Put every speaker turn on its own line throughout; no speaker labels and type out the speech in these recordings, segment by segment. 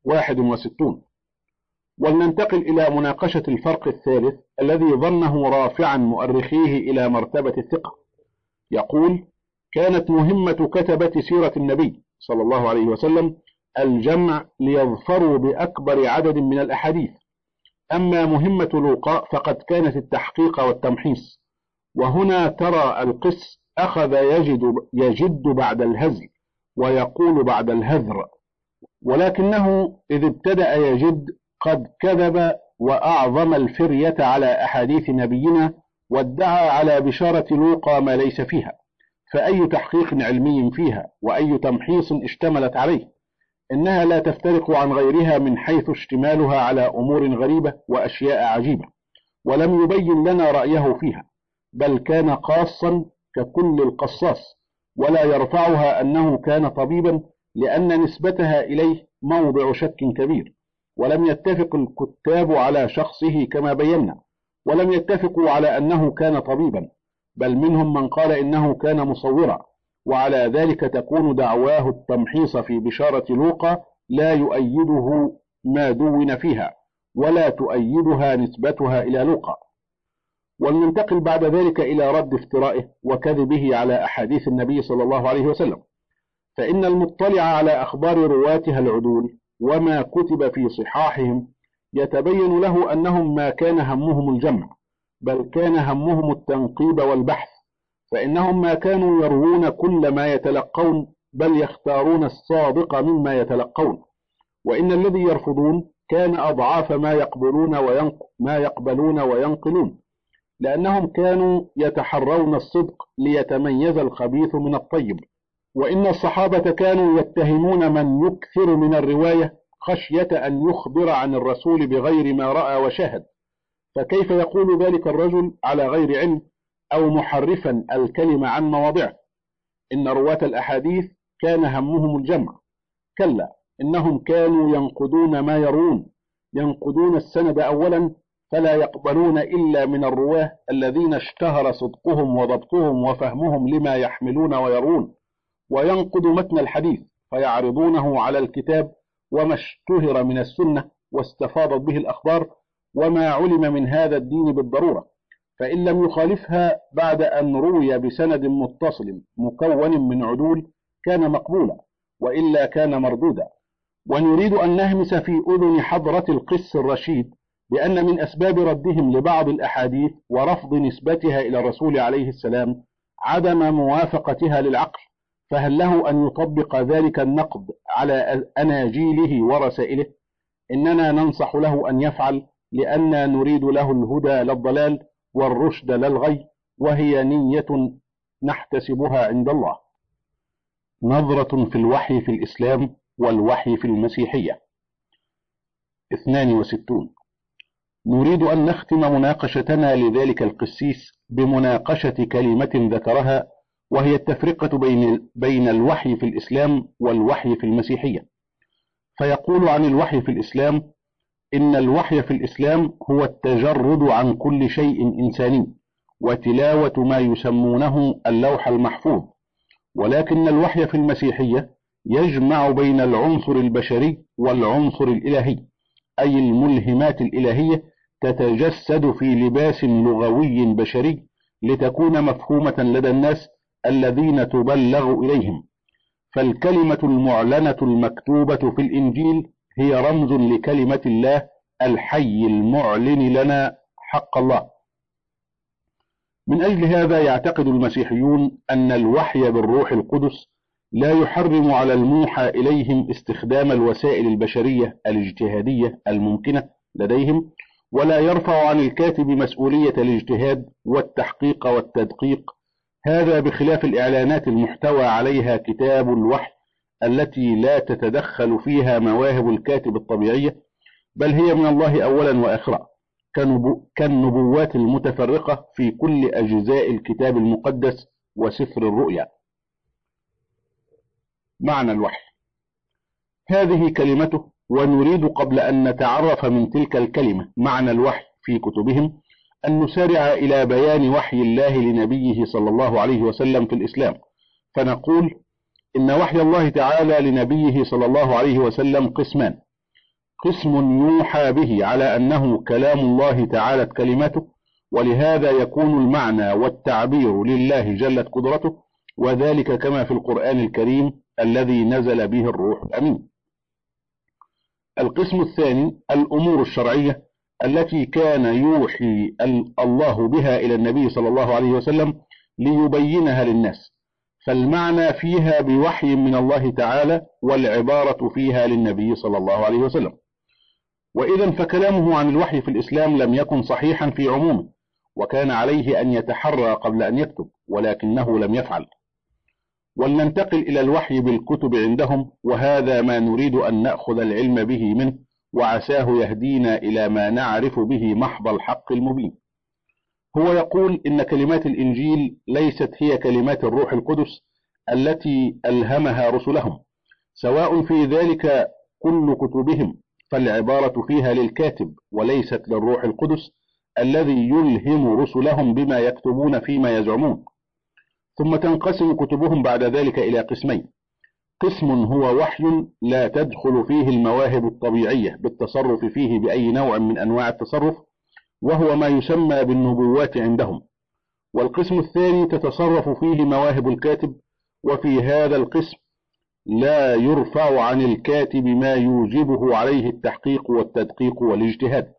61. ولننتقل إلى مناقشة الفرق الثالث الذي ظنه رافعا مؤرخيه إلى مرتبة الثقة. يقول: كانت مهمة كتبة سيرة النبي صلى الله عليه وسلم الجمع ليظفروا بأكبر عدد من الأحاديث، أما مهمة لوقا فقد كانت التحقيق والتمحيص. وهنا ترى القس أخذ يجد بعد الهزل ويقول بعد الهذر، ولكنه إذ ابتدأ يجد قد كذب وأعظم الفرية على أحاديث نبينا، وادعى على بشارة لوقا ما ليس فيها، فأي تحقيق علمي فيها وأي تمحيص اشتملت عليه؟ إنها لا تفترق عن غيرها من حيث اشتمالها على أمور غريبة وأشياء عجيبة، ولم يبين لنا رأيه فيها، بل كان قاصا ككل القصاص، ولا يرفعها أنه كان طبيبا لأن نسبتها إليه موضع شك كبير. ولم يتفق الكتاب على شخصه كما بينا، ولم يتفقوا على أنه كان طبيبا، بل منهم من قال إنه كان مصورا، وعلى ذلك تكون دعواه التمحيص في بشارة لوقا لا يؤيده ما دون فيها، ولا تؤيدها نسبتها إلى لوقا. ولننتقل بعد ذلك إلى رد افترائه وكذبه على أحاديث النبي صلى الله عليه وسلم. فإن المطلع على أخبار رواتها العدول وما كتب في صحاحهم يتبين له أنهم ما كان همهم الجمع، بل كان همهم التنقيب والبحث، فإنهم ما كانوا يروون كل ما يتلقون، بل يختارون الصادق مما يتلقون، وإن الذي يرفضون كان أضعاف ما يقبلون وينقلون، لأنهم كانوا يتحرون الصدق ليتميز الخبيث من الطيب. وإن الصحابة كانوا يتهمون من يكثر من الرواية خشية أن يخبر عن الرسول بغير ما رأى وشاهد، فكيف يقول ذلك الرجل على غير علم أو محرفا الكلمة عن مواضعه؟ إن رواة الأحاديث كان همهم الجمع، كلا، إنهم كانوا ينقدون ما يروون، ينقدون السند أولا، فلا يقبلون إلا من الرواه الذين اشتهر صدقهم وضبطهم وفهمهم لما يحملون ويروون، وينقد متن الحديث فيعرضونه على الكتاب وما اشتهر من السنة واستفاضت به الأخبار وما علم من هذا الدين بالضرورة، فإن لم يخالفها بعد أن روي بسند متصل مكون من عدول كان مقبولا، وإلا كان مردودا. ونريد أن نهمس في أذن حضرة القس الرشيد بأن من أسباب ردهم لبعض الأحاديث ورفض نسبتها إلى الرسول عليه السلام عدم موافقتها للعقل، فهل له أن يطبق ذلك النقد على أناجيله ورسائله؟ إننا ننصح له أن يفعل، لأننا نريد له الهدى لا الضلال والرشد لا الغي، وهي نية نحتسبها عند الله. نظرة في الوحي في الإسلام والوحي في المسيحية. 62. نريد أن نختم مناقشتنا لذلك القسيس بمناقشة كلمة ذكرها، وهي التفرقة بين الوحي في الإسلام والوحي في المسيحية. فيقول عن الوحي في الإسلام: إن الوحي في الإسلام هو التجرد عن كل شيء إنساني وتلاوة ما يسمونه اللوح المحفوظ، ولكن الوحي في المسيحية يجمع بين العنصر البشري والعنصر الإلهي، أي الملهمات الإلهية تتجسد في لباس لغوي بشري لتكون مفهومة لدى الناس الذين تبلغ إليهم. فالكلمة المعلنة المكتوبة في الإنجيل هي رمز لكلمة الله الحي المعلن لنا حق الله. من أجل هذا يعتقد المسيحيون أن الوحي بالروح القدس لا يحرم على الموحى إليهم استخدام الوسائل البشرية الاجتهادية الممكنة لديهم، ولا يرفع عن الكاتب مسؤولية الاجتهاد والتحقيق والتدقيق، هذا بخلاف الإعلانات المحتوى عليها كتاب الوحي التي لا تتدخل فيها مواهب الكاتب الطبيعية، بل هي من الله أولا وآخرا، كالنبوات المتفرقة في كل أجزاء الكتاب المقدس وسفر الرؤيا. معنى الوحي. هذه كلمته، ونريد قبل أن نتعرف من تلك الكلمة معنى الوحي في كتبهم أن نسارع إلى بيان وحي الله لنبيه صلى الله عليه وسلم في الإسلام، فنقول إن وحي الله تعالى لنبيه صلى الله عليه وسلم قسمان: قسم يوحى به على أنه كلام الله تعالى كلمته، ولهذا يكون المعنى والتعبير لله جلت قدرته، وذلك كما في القرآن الكريم الذي نزل به الروح الأمين. القسم الثاني الأمور الشرعية التي كان يوحي الله بها إلى النبي صلى الله عليه وسلم ليبينها للناس، فالمعنى فيها بوحي من الله تعالى، والعبارة فيها للنبي صلى الله عليه وسلم. وإذا فكلامه عن الوحي في الإسلام لم يكن صحيحا في عمومه، وكان عليه أن يتحرى قبل أن يكتب، ولكنه لم يفعل. ولننتقل إلى الوحي بالكتب عندهم، وهذا ما نريد أن نأخذ العلم به منه، وعساه يهدينا إلى ما نعرف به محض الحق المبين. هو يقول إن كلمات الإنجيل ليست هي كلمات الروح القدس التي ألهمها رسلهم، سواء في ذلك كل كتبهم، فالعبارة فيها للكاتب وليست للروح القدس الذي يلهم رسلهم بما يكتبون فيما يزعمون. ثم تنقسم كتبهم بعد ذلك إلى قسمين: قسم هو وحي لا تدخل فيه المواهب الطبيعية بالتصرف فيه بأي نوع من أنواع التصرف، وهو ما يسمى بالنبوات عندهم. والقسم الثاني تتصرف فيه مواهب الكاتب، وفي هذا القسم لا يرفع عن الكاتب ما يوجبه عليه التحقيق والتدقيق والاجتهاد.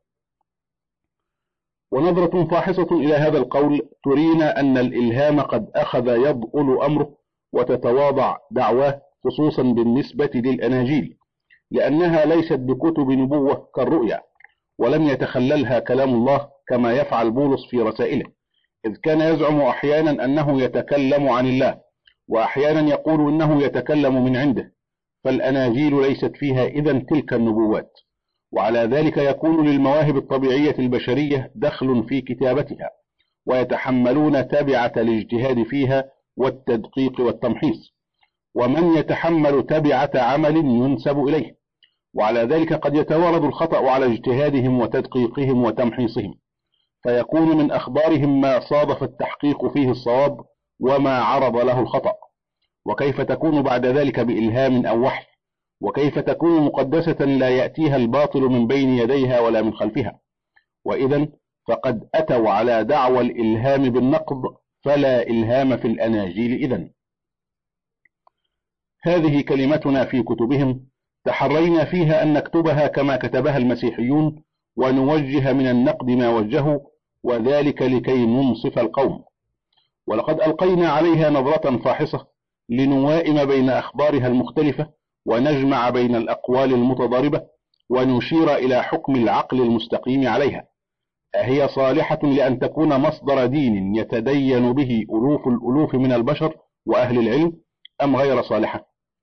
ونظرة فاحصة إلى هذا القول ترينا أن الإلهام قد أخذ يضؤل أمره وتتواضع دعواه، خصوصا بالنسبة للأناجيل، لأنها ليست بكتب نبوة كالرؤيا، ولم يتخللها كلام الله كما يفعل بولس في رسائله، إذ كان يزعم أحيانا أنه يتكلم عن الله، وأحيانا يقول إنه يتكلم من عنده، فالأناجيل ليست فيها إذن تلك النبوات. وعلى ذلك يكون للمواهب الطبيعية البشرية دخل في كتابتها، ويتحملون تبعة الاجتهاد فيها والتدقيق والتمحيص، ومن يتحمل تبعة عمل ينسب إليه، وعلى ذلك قد يتوارد الخطأ على اجتهادهم وتدقيقهم وتمحيصهم، فيكون من أخبارهم ما صادف التحقيق فيه الصواب وما عرض له الخطأ. وكيف تكون بعد ذلك بإلهام أو وحي؟ وكيف تكون مقدسة لا يأتيها الباطل من بين يديها ولا من خلفها؟ وإذا فقد أتوا على دعوى الإلهام بالنقض، فلا إلهام في الأناجيل إذن. هذه كلمتنا في كتبهم، تحرينا فيها أن نكتبها كما كتبها المسيحيون، ونوجه من النقد ما وجهوا، وذلك لكي ننصف القوم. ولقد ألقينا عليها نظرة فاحصة لنوائم بين أخبارها المختلفة، ونجمع بين الأقوال المتضاربة، ونشير إلى حكم العقل المستقيم عليها: أهي صالحة لأن تكون مصدر دين يتدين به ألوف الألوف من البشر وأهل العلم، أم غير صالحة؟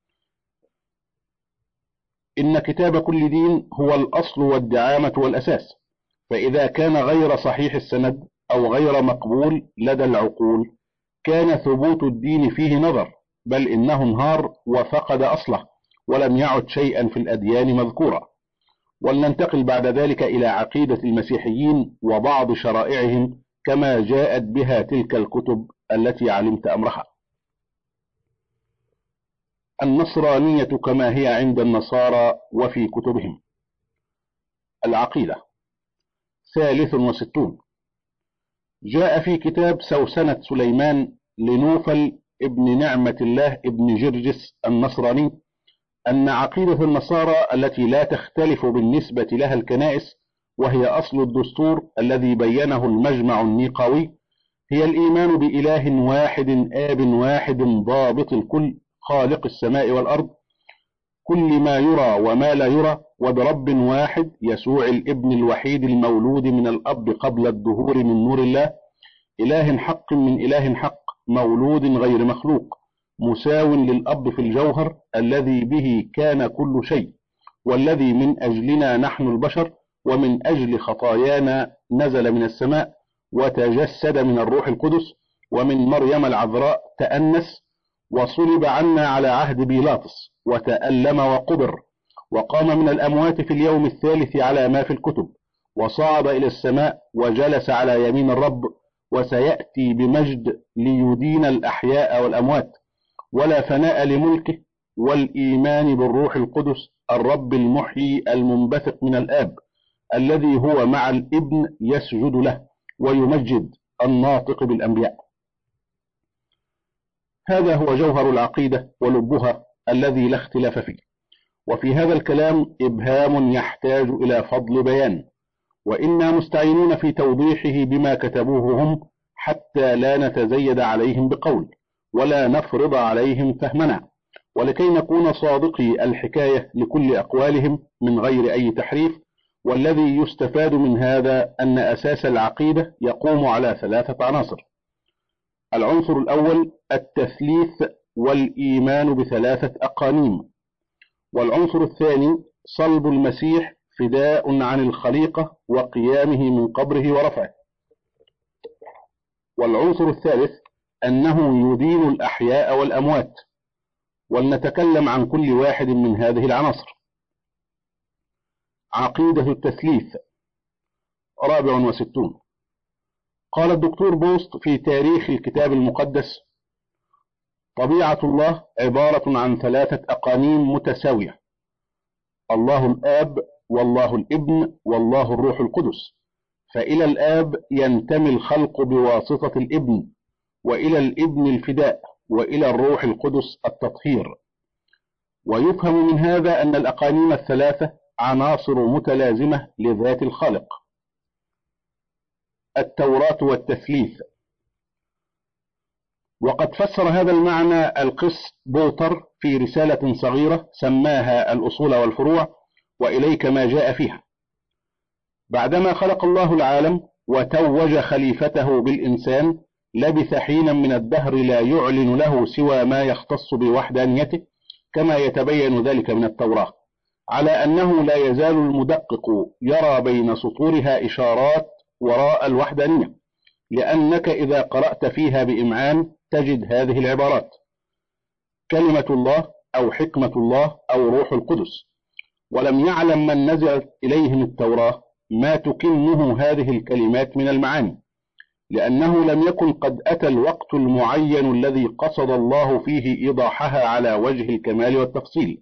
إن كتاب كل دين هو الأصل والدعامة والأساس، فإذا كان غير صحيح السند أو غير مقبول لدى العقول، كان ثبوت الدين فيه نظر، بل إنه انهار وفقد أصله، ولم يعد شيئا في الأديان مذكورا. ولننتقل بعد ذلك إلى عقيدة المسيحيين وبعض شرائعهم كما جاءت بها تلك الكتب التي علمت أمرها. النصرانية كما هي عند النصارى وفي كتبهم. العقيدة 63. جاء في كتاب سوسنة سليمان لنوفل ابن نعمة الله ابن جرجس النصراني أن عقيدة النصارى التي لا تختلف بالنسبة لها الكنائس، وهي أصل الدستور الذي بينه المجمع النيقاوي، هي الإيمان بإله واحد آب واحد ضابط الكل، خالق السماء والأرض، كل ما يرى وما لا يرى، وبرب واحد يسوع الابن الوحيد المولود من الأب قبل الدهور من نور الله، إله حق من إله حق، مولود غير مخلوق، مساو للأب في الجوهر، الذي به كان كل شيء، والذي من أجلنا نحن البشر ومن أجل خطايانا نزل من السماء، وتجسد من الروح القدس، ومن مريم العذراء تأنس، وصلب عنا على عهد بيلاطس، وتألم وقبر، وقام من الأموات في اليوم الثالث على ما في الكتب، وصعد إلى السماء، وجلس على يمين الرب، وسيأتي بمجد ليدين الأحياء والأموات، ولا فناء لملكه، والإيمان بالروح القدس الرب المحيي المنبثق من الآب الذي هو مع الابن يسجد له ويمجد الناطق بالأنبياء. هذا هو جوهر العقيدة ولبها الذي لا اختلاف فيه، وفي هذا الكلام إبهام يحتاج إلى فضل بيان، وإنا مستعينون في توضيحه بما كتبوه هم حتى لا نتزيد عليهم بقول ولا نفرض عليهم فهمنا، ولكي نكون صادقي الحكاية لكل أقوالهم من غير أي تحريف. والذي يستفاد من هذا أن أساس العقيدة يقوم على 3 عناصر: العنصر الأول التثليث والإيمان ب3 أقانيم، والعنصر الثاني صلب المسيح فداء عن الخليقة وقيامه من قبره ورفعه، والعنصر الثالث أنه يدين الأحياء والأموات. ولنتكلم عن كل واحد من هذه العناصر. عقيدة التثليث. 64. قال الدكتور بوست في تاريخ الكتاب المقدس: طبيعة الله عبارة عن 3 أقانيم متساوية: الله الآب والله الابن والله الروح القدس. فإلى الآب ينتمي الخلق بواسطة الابن، وإلى الابن الفداء، وإلى الروح القدس التطهير. ويفهم من هذا أن الأقانيم ال3 عناصر متلازمة لذات الخالق. التوراة والتثليث. وقد فسر هذا المعنى القس بوتر في رسالة صغيرة سماها الأصول والفروع، وإليك ما جاء فيها. بعدما خلق الله العالم وتوج خليفته بالإنسان، لبث حينا من الدهر لا يعلن له سوى ما يختص بوحدانيته، كما يتبين ذلك من التوراة، على أنه لا يزال المدقق يرى بين سطورها إشارات وراء الوحدانية، لأنك إذا قرأت فيها بإمعان تجد هذه العبارات: كلمة الله أو حكمة الله أو روح القدس. ولم يعلم من نزلت إليهم التوراة ما تكنه هذه الكلمات من المعاني، لأنه لم يكن قد أتى الوقت المعين الذي قصد الله فيه إيضاحها على وجه الكمال والتفصيل.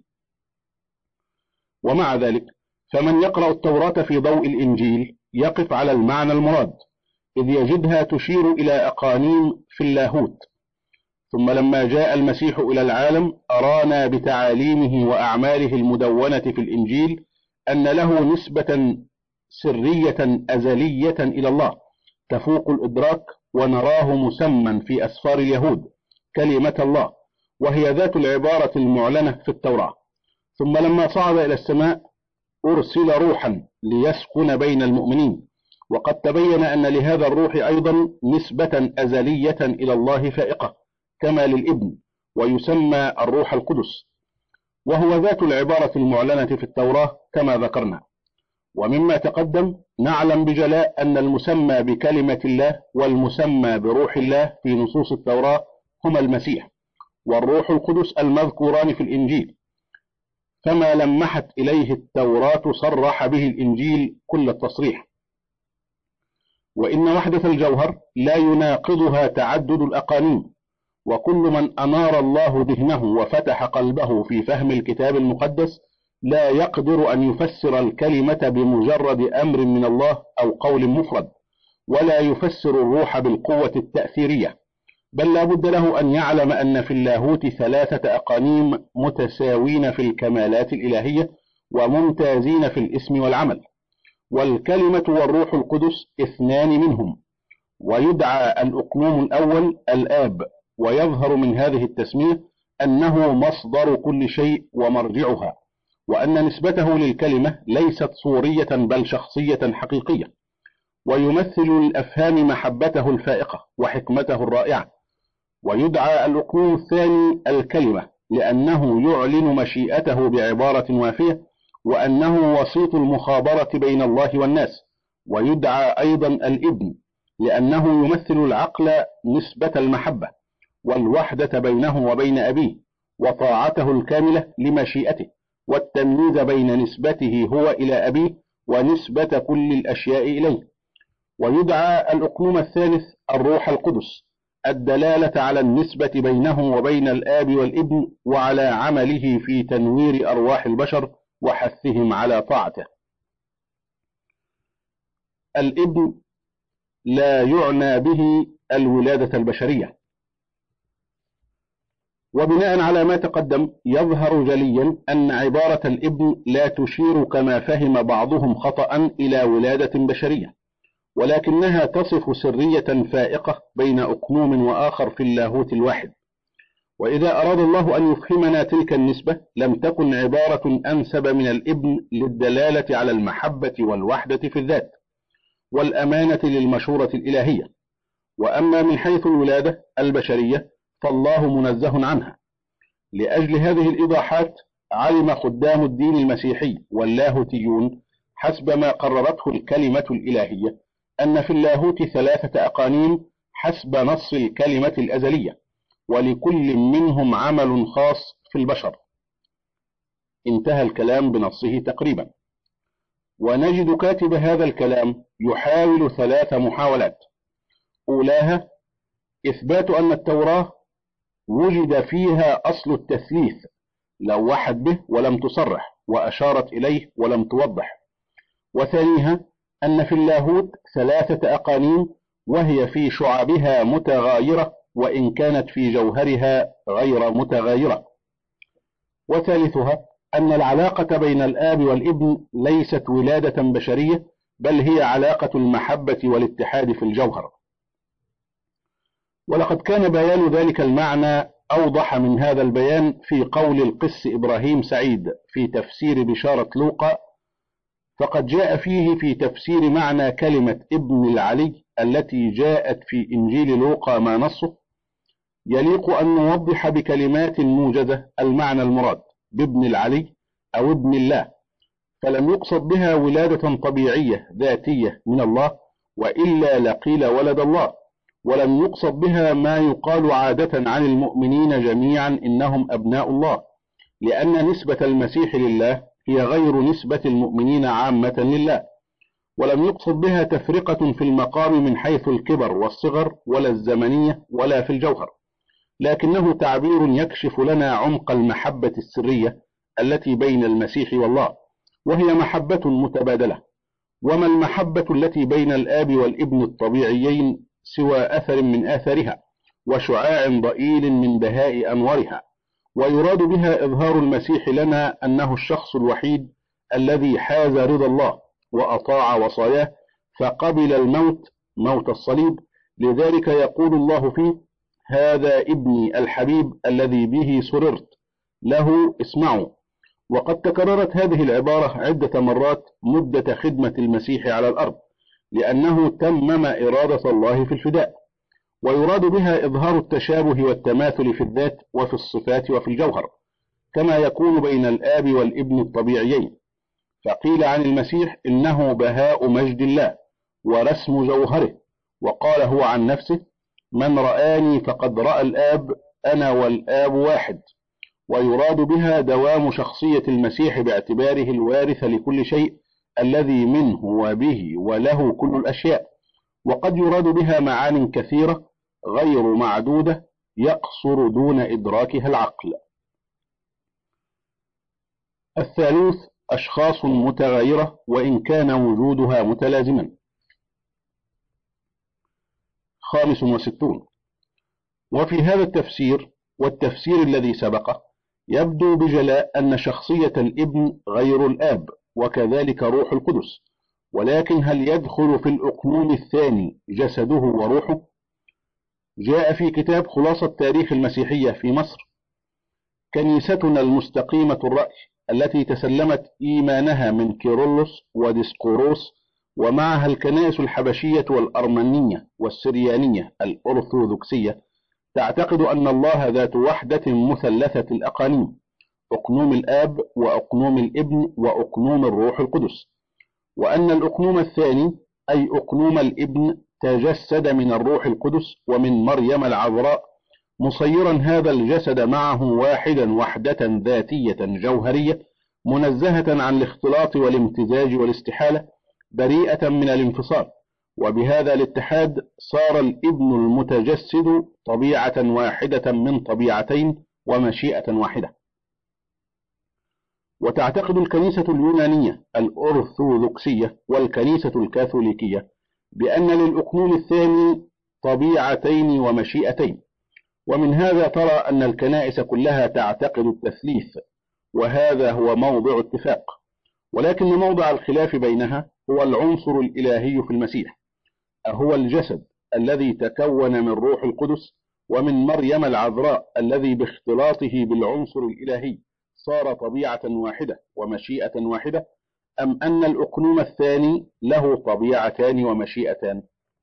ومع ذلك فمن يقرأ التوراة في ضوء الإنجيل يقف على المعنى المراد، إذ يجدها تشير إلى أقانيم في اللاهوت. ثم لما جاء المسيح إلى العالم أرانا بتعاليمه وأعماله المدونة في الإنجيل أن له نسبة سرية أزلية إلى الله تفوق الإدراك، ونراه مسمى في أسفار اليهود كلمة الله، وهي ذات العبارة المعلنة في التوراة. ثم لما صعد إلى السماء أرسل روحا ليسكن بين المؤمنين، وقد تبين أن لهذا الروح أيضا نسبة أزلية إلى الله فائقة كما للابن، ويسمى الروح القدس، وهو ذات العبارة المعلنة في التوراة كما ذكرنا. ومما تقدم نعلم بجلاء أن المسمى بكلمة الله والمسمى بروح الله في نصوص التوراة هما المسيح والروح القدس المذكوران في الإنجيل، فما لمحت إليه التوراة صرح به الإنجيل كل التصريح. وإن وحدة الجوهر لا يناقضها تعدد الأقانيم، وكل من أنار الله ذهنه وفتح قلبه في فهم الكتاب المقدس لا يقدر أن يفسر الكلمة بمجرد أمر من الله أو قول مفرد، ولا يفسر الروح بالقوة التأثيرية، بل لا بد له أن يعلم أن في اللاهوت 3 أقانيم متساوين في الكمالات الإلهية وممتازين في الاسم والعمل، والكلمة والروح القدس 2 منهم، ويدعى الأقنوم الأول الآب، ويظهر من هذه التسمية أنه مصدر كل شيء ومرجعها، وأن نسبته للكلمة ليست صورية بل شخصية حقيقية، ويمثل للأفهام محبته الفائقة وحكمته الرائعة. ويدعى الأقنوم الثاني الكلمة لأنه يعلن مشيئته بعبارة وافية، وأنه وسيط المخابرة بين الله والناس. ويدعى أيضا الابن لأنه يمثل العقل نسبة المحبة والوحدة بينه وبين أبيه، وطاعته الكاملة لمشيئته، والتمييز بين نسبته هو إلى أبيه ونسبة كل الأشياء إليه. ويدعى الأقنوم الثالث الروح القدس، الدلالة على النسبة بينه وبين الآب والابن، وعلى عمله في تنوير أرواح البشر وحثهم على طاعته. الابن لا يعنى به الولادة البشرية. وبناء على ما تقدم يظهر جليا أن عبارة الابن لا تشير كما فهم بعضهم خطأ إلى ولادة بشرية، ولكنها تصف سرية فائقة بين أقنوم وآخر في اللاهوت الواحد. وإذا أراد الله أن يفهمنا تلك النسبة لم تكن عبارة أنسب من الابن للدلالة على المحبة والوحدة في الذات والأمانة للمشورة الإلهية. وأما من حيث الولادة البشرية فالله منزه عنها. لأجل هذه الإيضاحات علم خدام الدين المسيحي واللاهوتيون حسب ما قررته الكلمة الإلهية أن في اللاهوت 3 أقانيم حسب نص الكلمة الأزلية، ولكل منهم عمل خاص في البشر. انتهى الكلام بنصه تقريبا. ونجد كاتب هذا الكلام يحاول 3 محاولات. أولاها إثبات أن التوراة وجد فيها أصل التثليث، لوحت به ولم تصرح، وأشارت إليه ولم توضح. وثانيها أن في اللاهوت 3 أقانيم وهي في شعبها متغايرة وإن كانت في جوهرها غير متغايرة. وثالثها أن العلاقة بين الآب والابن ليست ولادة بشرية، بل هي علاقة المحبة والاتحاد في الجوهر. ولقد كان بيان ذلك المعنى أوضح من هذا البيان في قول القس إبراهيم سعيد في تفسير بشارة لوقا، فقد جاء فيه في تفسير معنى كلمة ابن العلي التي جاءت في إنجيل لوقا ما نصه: يليق أن نوضح بكلمات موجزة المعنى المراد بابن العلي أو ابن الله، فلم يقصد بها ولادة طبيعية ذاتية من الله، وإلا لقيل ولد الله. ولم يقصد بها ما يقال عادة عن المؤمنين جميعا إنهم أبناء الله، لأن نسبة المسيح لله هي غير نسبة المؤمنين عامة لله. ولم يقصد بها تفرقة في المقام من حيث الكبر والصغر ولا الزمنية ولا في الجوهر، لكنه تعبير يكشف لنا عمق المحبة السرية التي بين المسيح والله، وهي محبة متبادلة. وما المحبة التي بين الآب والابن الطبيعيين سوى أثر من آثارها وشعاع ضئيل من بهاء أنوارها؟ ويراد بها إظهار المسيح لنا أنه الشخص الوحيد الذي حاز رضا الله وأطاع وصاياه فقبل الموت، موت الصليب. لذلك يقول الله فيه: هذا ابني الحبيب الذي به سررت، له اسمعوا. وقد تكررت هذه العبارة عدة مرات مدة خدمة المسيح على الأرض، لأنه تمم إرادة الله في الفداء. ويراد بها إظهار التشابه والتماثل في الذات وفي الصفات وفي الجوهر، كما يكون بين الآب والابن الطبيعيين. فقيل عن المسيح إنه بهاء مجد الله ورسم جوهره، وقال هو عن نفسه: من رآني فقد رأى الآب، أنا والآب واحد. ويراد بها دوام شخصية المسيح باعتباره الوارث لكل شيء الذي منه وبه وله كل الأشياء. وقد يراد بها معان كثيرة غير معدودة يقصر دون إدراكها العقل. الثالوث أشخاص متغايرة وإن كان وجودها متلازما. 65. وفي هذا التفسير والتفسير الذي سبقه يبدو بجلاء أن شخصية الابن غير الآب، وكذلك روح القدس. ولكن هل يدخل في الأقنوم الثاني جسده وروحه؟ جاء في كتاب خلاصة تاريخ المسيحية في مصر: كنيستنا المستقيمة الرأي التي تسلمت إيمانها من كيرلس وديسقوروس، ومعها الكنائس الحبشية والأرمنية والسريانية الأرثوذكسية، تعتقد أن الله ذات وحدة مثلثة الأقانيم: أقنوم الآب وأقنوم الابن وأقنوم الروح القدس، وأن الأقنوم الثاني أي أقنوم الابن تجسد من الروح القدس ومن مريم العذراء، مصيرا هذا الجسد معه واحدا وحدة ذاتية جوهرية منزهة عن الاختلاط والامتزاج والاستحالة، بريئة من الانفصال. وبهذا الاتحاد صار الابن المتجسد طبيعة واحدة من طبيعتين ومشيئة واحدة. وتعتقد الكنيسة اليونانية الأرثوذكسية والكنيسة الكاثوليكية بأن للأقنوم الثاني طبيعتين ومشيئتين، ومن هذا ترى أن الكنائس كلها تعتقد التثليث، وهذا هو موضع اتفاق، ولكن موضع الخلاف بينها هو العنصر الإلهي في المسيح، أهو الجسد الذي تكون من روح القدس ومن مريم العذراء الذي باختلاطه بالعنصر الإلهي صار طبيعة واحدة ومشيئة واحدة، أم أن الأقنوم الثاني له طبيعتان ومشيئتان.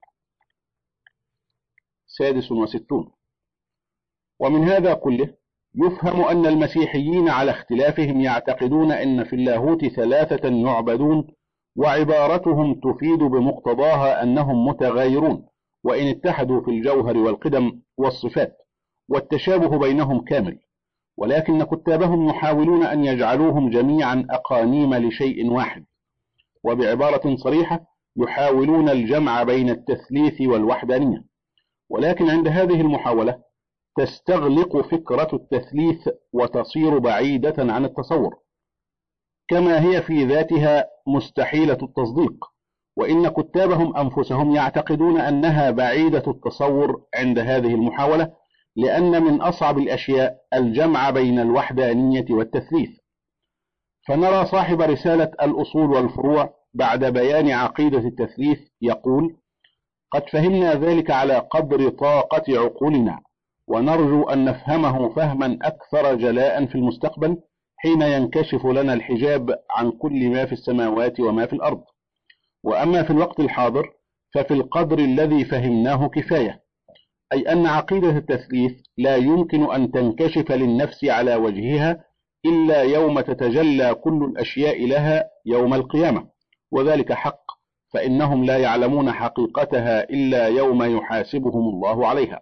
66. ومن هذا كله يفهم أن المسيحيين على اختلافهم يعتقدون أن في اللاهوت ثلاثة يعبدون، وعبارتهم تفيد بمقتضاها أنهم متغايرون وإن اتحدوا في الجوهر والقدم والصفات، والتشابه بينهم كامل، ولكن كتابهم يحاولون أن يجعلوهم جميعا أقانيم لشيء واحد، وبعبارة صريحة يحاولون الجمع بين التثليث والوحدانية، ولكن عند هذه المحاولة تستغلق فكرة التثليث وتصير بعيدة عن التصور، كما هي في ذاتها مستحيلة التصديق، وإن كتابهم أنفسهم يعتقدون أنها بعيدة التصور عند هذه المحاولة، لأن من أصعب الأشياء الجمع بين الوحدانية والتثليث. فنرى صاحب رسالة الأصول والفروع بعد بيان عقيدة التثليث يقول: قد فهمنا ذلك على قدر طاقة عقولنا، ونرجو أن نفهمه فهما أكثر جلاء في المستقبل حين ينكشف لنا الحجاب عن كل ما في السماوات وما في الأرض. وأما في الوقت الحاضر ففي القدر الذي فهمناه كفاية، أي أن عقيدة التثليث لا يمكن أن تنكشف للنفس على وجهها إلا يوم تتجلى كل الأشياء لها يوم القيامة، وذلك حق، فإنهم لا يعلمون حقيقتها إلا يوم يحاسبهم الله عليها.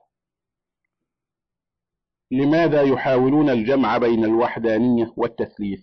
لماذا يحاولون الجمع بين الوحدانية والتثليث؟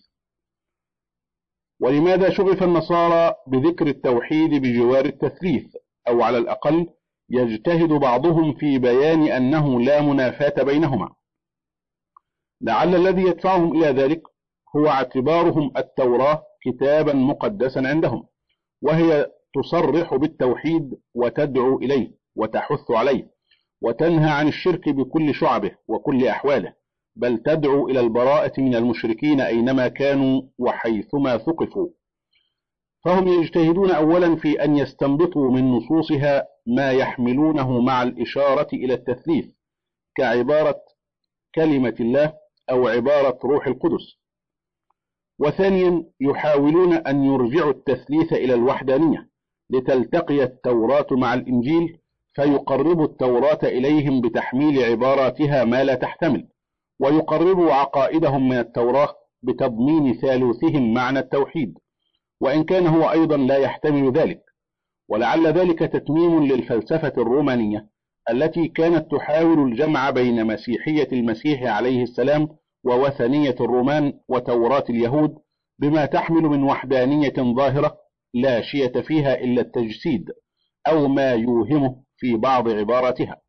ولماذا شغف النصارى بذكر التوحيد بجوار التثليث، أو على الأقل يجتهد بعضهم في بيان أنه لا منافاة بينهما؟ لعل الذي يدفعهم إلى ذلك هو اعتبارهم التوراة كتابا مقدسا عندهم، وهي تصرح بالتوحيد وتدعو إليه وتحث عليه وتنهى عن الشرك بكل شعبه وكل أحواله، بل تدعو إلى البراءة من المشركين أينما كانوا وحيثما ثقفوا. فهم يجتهدون أولا في أن يستنبطوا من نصوصها ما يحملونه مع الإشارة إلى التثليث، كعبارة كلمة الله أو عبارة روح القدس. وثانيا يحاولون أن يرجعوا التثليث إلى الوحدانية لتلتقي التوراة مع الإنجيل، فيقربوا التوراة إليهم بتحميل عباراتها ما لا تحتمل، ويقربوا عقائدهم من التوراة بتضمين ثالوثهم معنى التوحيد، وإن كان هو أيضا لا يحتمل ذلك. ولعل ذلك تتميم للفلسفة الرومانية التي كانت تحاول الجمع بين مسيحية المسيح عليه السلام ووثنية الرومان وتوراة اليهود بما تحمل من وحدانية ظاهرة لا شيء فيها إلا التجسيد أو ما يوهمه في بعض عباراتها.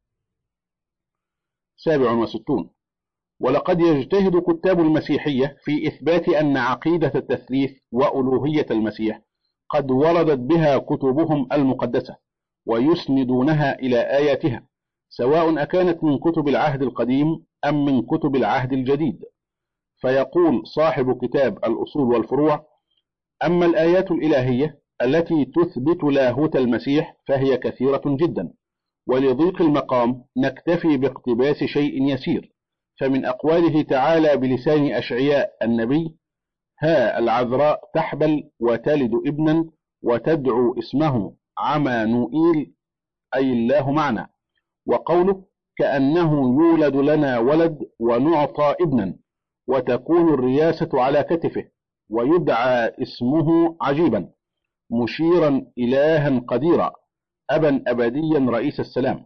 67. ولقد يجتهد كتاب المسيحية في إثبات أن عقيدة التثليث وألوهية المسيح قد وردت بها كتبهم المقدسة، ويسندونها إلى آياتها، سواء أكانت من كتب العهد القديم أم من كتب العهد الجديد. فيقول صاحب كتاب الأصول والفروع: أما الآيات الإلهية التي تثبت لاهوت المسيح فهي كثيرة جدا، ولضيق المقام نكتفي باقتباس شيء يسير. فمن أقواله تعالى بلسان أشعياء النبي: ها العذراء تحبل وتلد ابنا وتدعو اسمه عمانوئيل، أي الله معنا. وقوله: كأنه يولد لنا ولد ونعطى ابنا وتكون الرياسة على كتفه ويدعى اسمه عجيبا، مشيرا إلها قديرا، أبا أبديا رئيس السلام.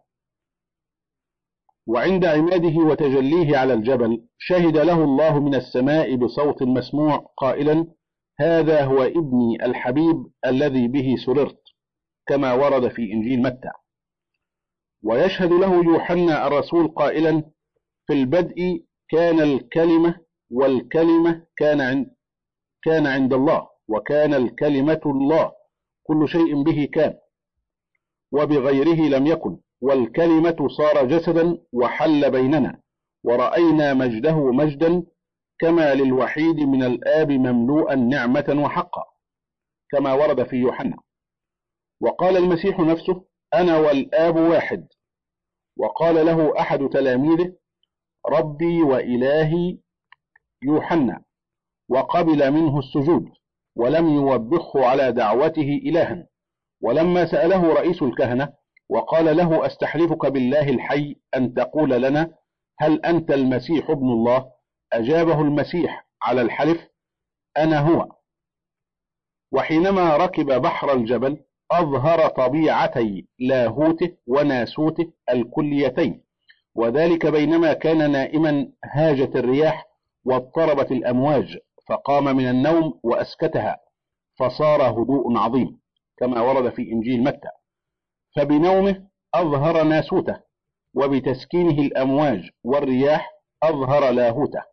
وعند عماده وتجليه على الجبل شهد له الله من السماء بصوت مسموع قائلا: هذا هو ابني الحبيب الذي به سررت، كما ورد في إنجيل متى. ويشهد له يوحنا الرسول قائلا: في البدء كان الكلمة والكلمة كان عند كان عند الله، وكان الكلمة الله، كل شيء به كان، وبغيره لم يكن، والكلمة صار جسدا وحل بيننا، ورأينا مجده مجدا، كما للوحيد من الآب مملوءا نعمة وحقا، كما ورد في يوحنا. وقال المسيح نفسه: أنا والآب واحد. وقال له أحد تلاميذه: ربي وإلهي يوحنا، وقبل منه السجود، ولم يوبخه على دعوته إلها. ولما سأله رئيس الكهنة وقال له: أستحلفك بالله الحي أن تقول لنا هل أنت المسيح ابن الله؟ أجابه المسيح على الحلف: أنا هو. وحينما ركب بحر الجبل أظهر طبيعتي لاهوته وناسوته الكليتين، وذلك بينما كان نائما هاجت الرياح واضطربت الأمواج، فقام من النوم وأسكتها، فصار هدوء عظيم، كما ورد في إنجيل متى. فبنومه أظهر ناسوته، وبتسكينه الأمواج والرياح أظهر لاهوته.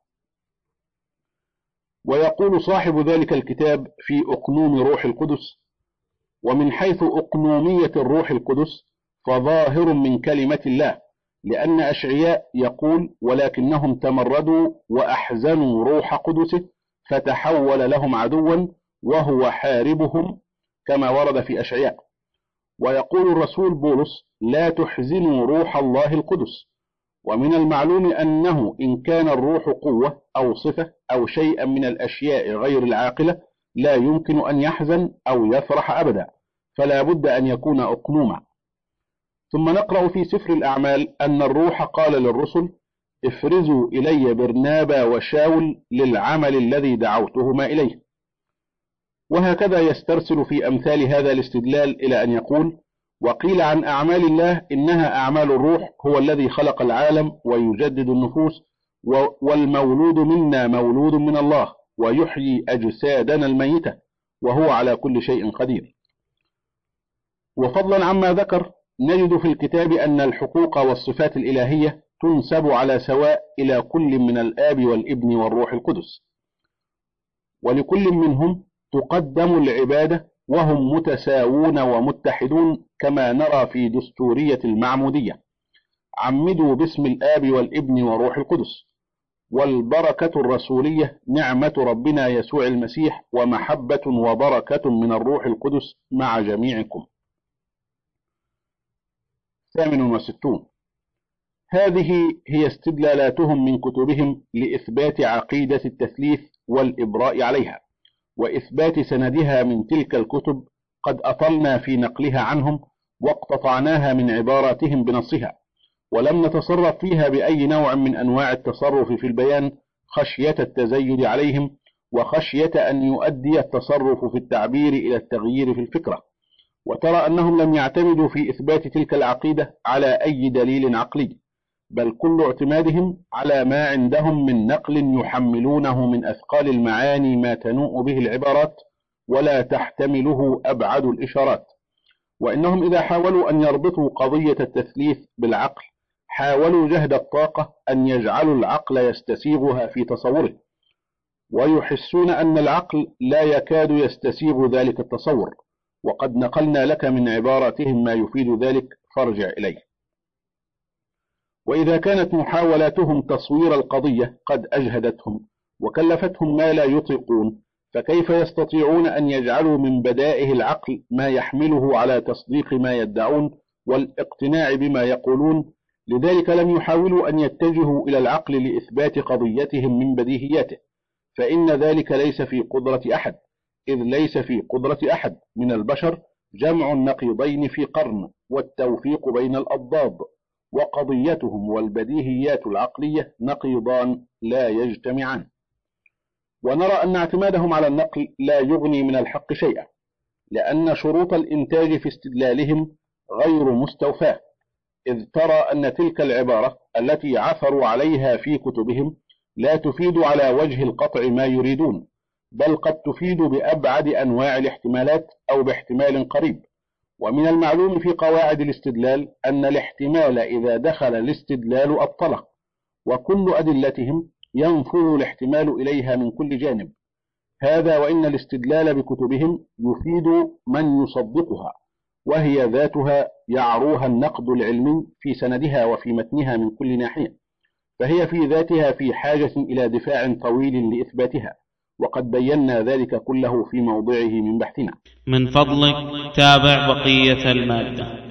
ويقول صاحب ذلك الكتاب في أقنوم روح القدس: ومن حيث أقنومية الروح القدس فظاهر من كلمة الله، لأن أشعياء يقول: ولكنهم تمردوا وأحزنوا روح قدسه فتحول لهم عدوا وهو حاربهم، كما ورد في أشعياء. ويقول الرسول بولس: لا تحزنوا روح الله القدس. ومن المعلوم أنه إن كان الروح قوة أو صفة أو شيئا من الأشياء غير العاقلة لا يمكن أن يحزن أو يفرح أبدا، فلا بد أن يكون أقنوما. ثم نقرأ في سفر الأعمال أن الروح قال للرسل: افرزوا إلي برنابا وشاول للعمل الذي دعوتهما إليه. وهكذا يسترسل في أمثال هذا الاستدلال إلى أن يقول: وقيل عن أعمال الله إنها أعمال الروح، هو الذي خلق العالم ويجدد النفوس، والمولود منا مولود من الله، ويحيي أجسادنا الميتة، وهو على كل شيء قدير. وفضلا عما ذكر، نجد في الكتاب أن الحقوق والصفات الإلهية تنسب على سواء إلى كل من الآب والابن والروح القدس، ولكل منهم تقدم العبادة، وهم متساوون ومتحدون، كما نرى في دستورية المعمودية: عمدوا باسم الآب والابن والروح القدس. والبركة الرسولية نعمة ربنا يسوع المسيح ومحبة وبركة من الروح القدس مع جميعكم. 68. هذه هي استدلالاتهم من كتبهم لإثبات عقيدة التثليث والإبراء عليها، وإثبات سندها من تلك الكتب قد أطلنا في نقلها عنهم، واقتطعناها من عباراتهم بنصها، ولم نتصرف فيها بأي نوع من أنواع التصرف في البيان، خشية التزيد عليهم، وخشية أن يؤدي التصرف في التعبير إلى التغيير في الفكرة. وترى أنهم لم يعتمدوا في إثبات تلك العقيدة على أي دليل عقلي، بل كل اعتمادهم على ما عندهم من نقل يحملونه من أثقال المعاني ما تنوء به العبارات ولا تحتمله أبعد الإشارات. وإنهم إذا حاولوا أن يربطوا قضية التثليث بالعقل حاولوا جهد الطاقة أن يجعلوا العقل يستسيغها في تصوره، ويحسون أن العقل لا يكاد يستسيغ ذلك التصور، وقد نقلنا لك من عباراتهم ما يفيد ذلك، فارجع إليه. وإذا كانت محاولاتهم تصوير القضية قد أجهدتهم وكلفتهم ما لا يطيقون، فكيف يستطيعون أن يجعلوا من بدائه العقل ما يحمله على تصديق ما يدعون والاقتناع بما يقولون؟ لذلك لم يحاولوا أن يتجهوا إلى العقل لإثبات قضيتهم من بديهياته، فإن ذلك ليس في قدرة أحد، إذ ليس في قدرة أحد من البشر جمع النقيضين في قرن والتوفيق بين الأضداد، وقضيتهم والبديهيات العقلية نقيضان لا يجتمعان. ونرى أن اعتمادهم على النقل لا يغني من الحق شيئا، لأن شروط الإنتاج في استدلالهم غير مستوفاة، إذ ترى أن تلك العبارة التي عثروا عليها في كتبهم لا تفيد على وجه القطع ما يريدون، بل قد تفيد بأبعد أنواع الاحتمالات أو باحتمال قريب. ومن المعلوم في قواعد الاستدلال أن الاحتمال إذا دخل الاستدلال أبطله، وكل أدلتهم ينفذ الاحتمال إليها من كل جانب، هذا وإن الاستدلال بكتبهم يفيد من يصدقها، وهي ذاتها يعروها النقد العلمي في سندها وفي متنها من كل ناحية، فهي في ذاتها في حاجة إلى دفاع طويل لإثباتها، وقد بينا ذلك كله في موضعه من بحثنا.
من فضلك تابع بقية المادة.